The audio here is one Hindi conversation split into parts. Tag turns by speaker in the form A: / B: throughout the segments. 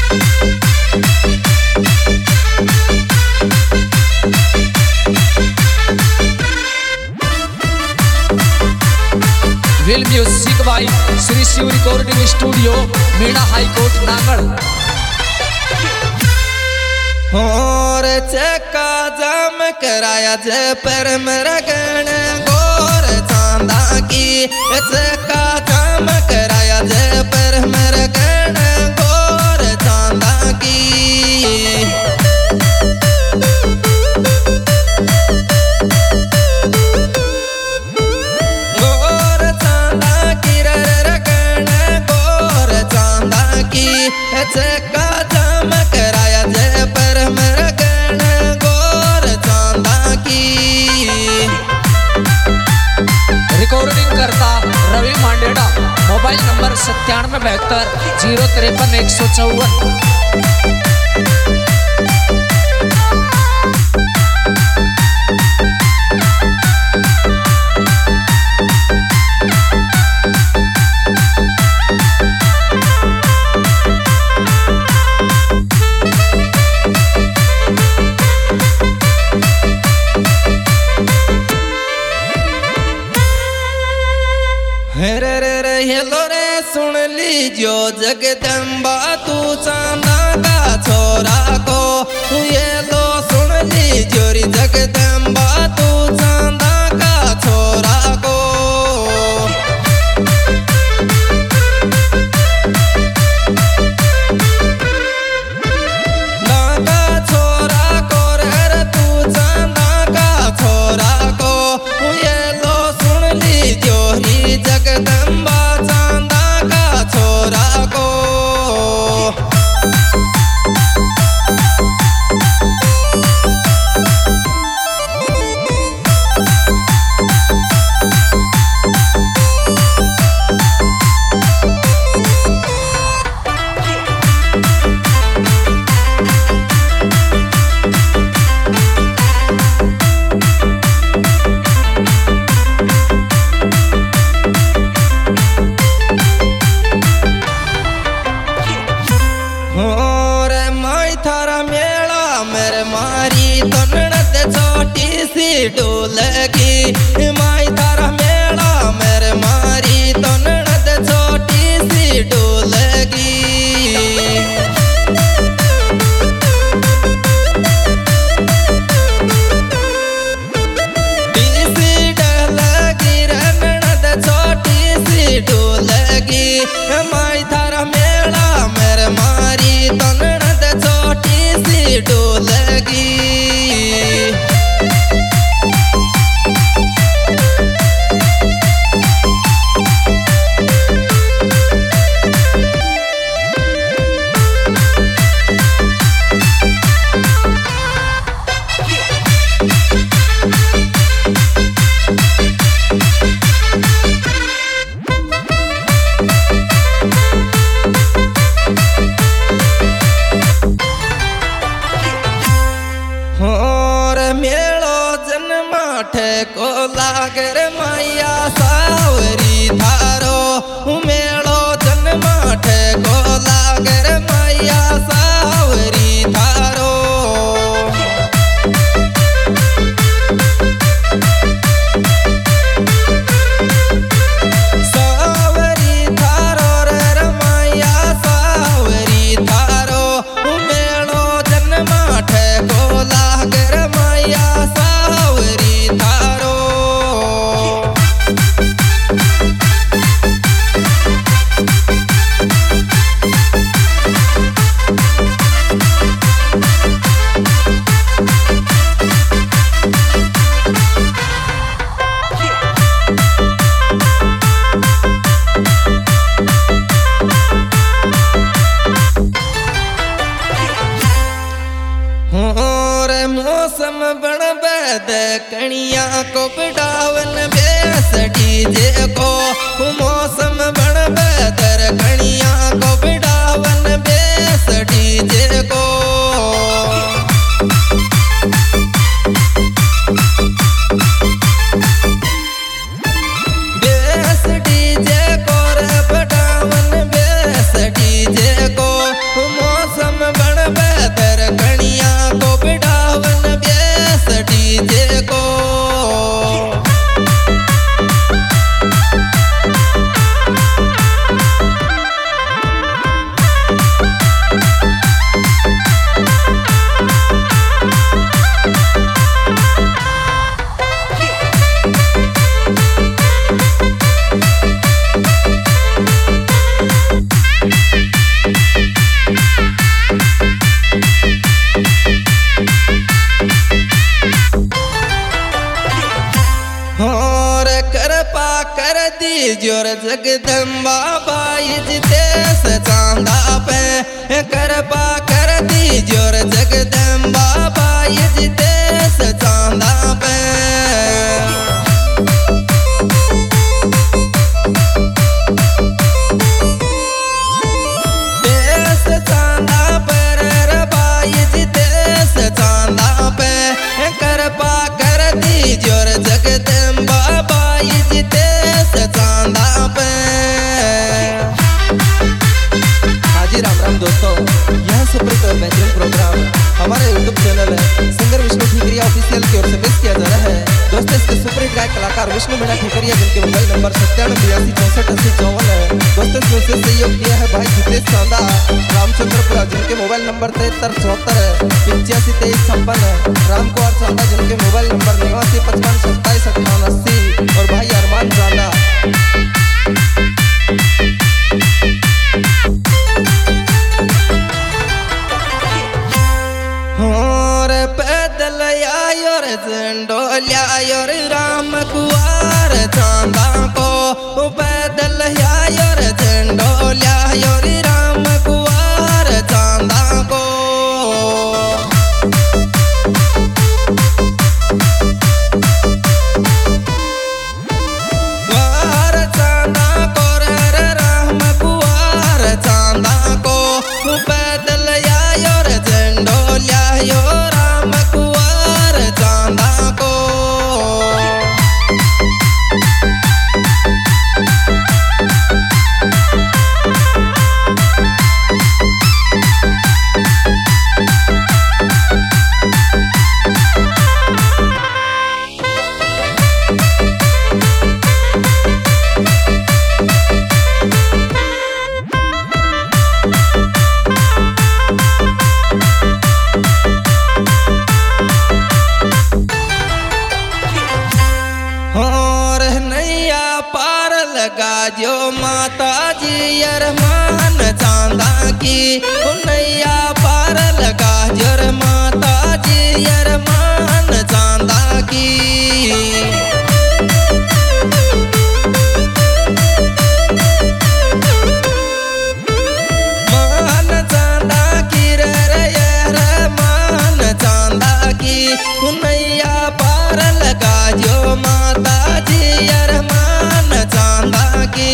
A: Will music by Shri Shiv recording studio Meena high court नागड़।
B: और चक्का जाम कराया जे पर मेरा गण गोर चांदा की चक्का जाम कराया जे पर मेरा गण गोर चांदा की। चक्का जाम कराया जे पर मेरा गण गोर चांदा की।
A: रिकॉर्डिंग करता Ravi Mandera. Mobile number 9772 053 154।
B: Hello रे सुन लीजियो जगदम्बा तू चांदा का छोरा को ये लो सुन लीजियो री जगदम्बा तू चांदा का छोरा को। ना का छोरा को रे तू चांदा का छोरा को ये लो सुन लीजियो री जगदम्बा छोरा को। डोलगी माई तारा मेला मेरे मारी तो ननद छोटी सी डोलगी। सी डोलगी रे ननद छोटी सी डोलगी माई तारा मेला मेरे मारी तो ननद छोटी सी डोलगी। को लागर मैया सावरी थारो मेलो जन्माठ को लागर मैया सावरी थारो। सावरी थारो रे मैया सावरी थारो मेलो जन्माठ को लागर मैया सावरी थारो। मौसम बण बैद कणिया को बिडावन बेस डीजे को मौसम बण बैदर कणिया को बिडावन बेस डीजे को। बेस डीजे को रे बिडावन बेस डीजे को मौसम जोर जगदम्बा बाई जितेश चांदा पे कृपा कर दी जोर जगदम्बा बाई जितेश चांदा पे देश चांदा पर बाई जितेश चांदा पे कृपा कर दी जोर जगदम्बा बाई जितेश चांदा पे। हाजी राम राम दोस्तों, यह सुपरहिट और बेहतरीन प्रोग्राम हमारे यूट्यूब चैनल है सिंगर विष्णु ठीकरिया ऑफिशियल की ओर से पेश किया जा रहा है। दोस्तों इसके सुपरहिट गायक कलाकार विष्णु मीणा ठीकरिया जिनके मोबाइल नंबर 9782648054 है। दोस्तों इसमें विशेष सहयोग किया है भाई जितेश चांदा रामचंद्रपुरा जिनके मोबाइल नंबर 7374 है 852356 है। राम कुमार चांदा जिनके मोबाइल नंबर 8955272880 और भाई अरमान चांदा। और पैदल आयो रे झंडोलिया रे राम कुआर चांदा को पैदल आयो रे झंडोलिया रे राम कुआर चांदा को। कुआर चांदा को रे राम कुआर चांदा को पैदल आयो रे झंडोलिया राम कुआर चांदा को। और नैया पार लगा जो माता जी अरमान चांदा की नैया पार लगा जो माता जी अरमान चांदा की। मान चांदा की रे मान चांदा की नैया पार लगा जो माता जी अरमान चांदा की।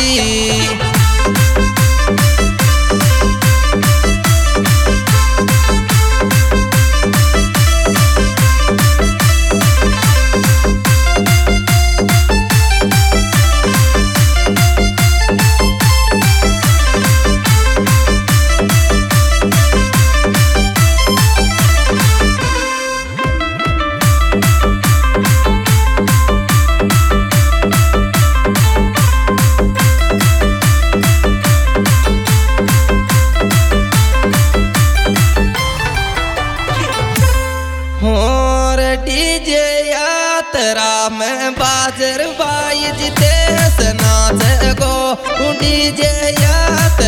B: और डीजे यात्रा में बाजर बाई जितेश नाच गो डीजे यात्रा